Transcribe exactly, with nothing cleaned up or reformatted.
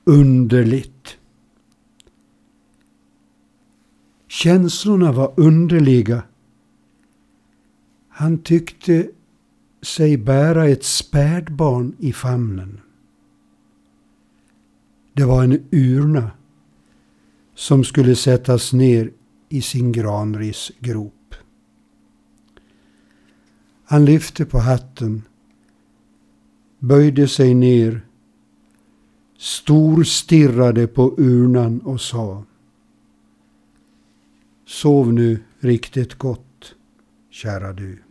underligt. Känslorna var underliga. Han tyckte sig bära ett spädbarn i famnen. Det var en urna som skulle sättas ner i sin granrisgrop. Han lyfte på hatten, böjde sig ner, storstirrade på urnan och sa: Sov nu riktigt gott, kära du.